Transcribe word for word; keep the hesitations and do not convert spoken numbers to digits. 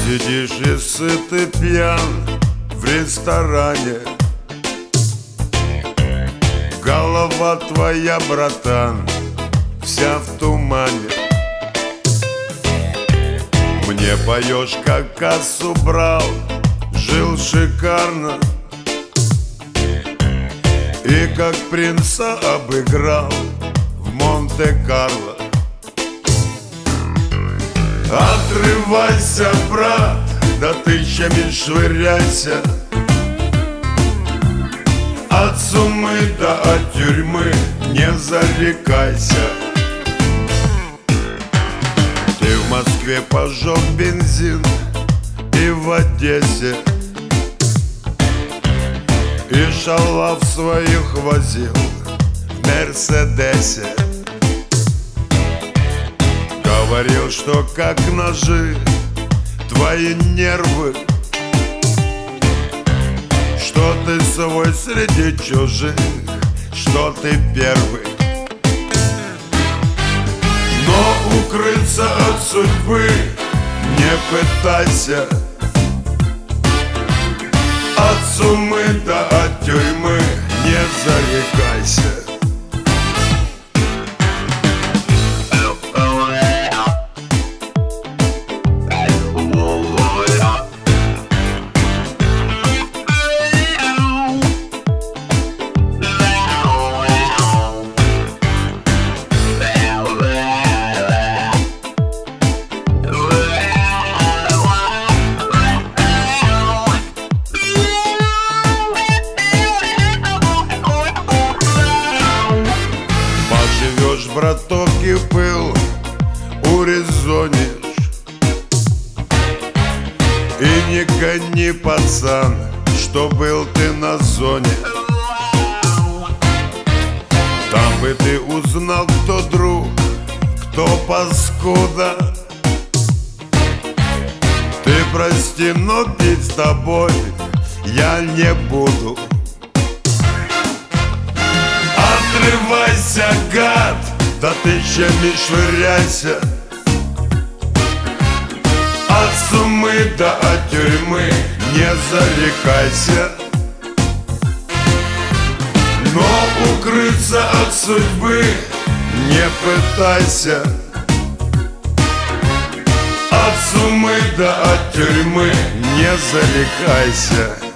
Сидишь и сытый пьян в ресторане. Голова твоя, братан, вся в тумане. Мне поешь, как кассу брал, жил шикарно, и как принца обыграл в Монте-Карло. Отрывайся, брат, да тысячами швыряйся, от суммы да от тюрьмы не зарекайся. Ты в Москве пожег бензин и в Одессе, и шалав своих возил в Мерседесе. Говорил, что как ножи твои нервы, что ты свой среди чужих, что ты первый. Но укрыться от судьбы не пытайся, от суммы да от тюрьмы не зарекайся. Живешь, браток, и пыл урезонишь. И не гони, пацан, что был ты на зоне. Там бы ты узнал, кто друг, кто паскуда. Ты прости, но пить с тобой я не буду. Отрывайся, гад, да тысячами швыряйся, от суммы да от тюрьмы не зарекайся. Но укрыться от судьбы не пытайся, от суммы да от тюрьмы не зарекайся.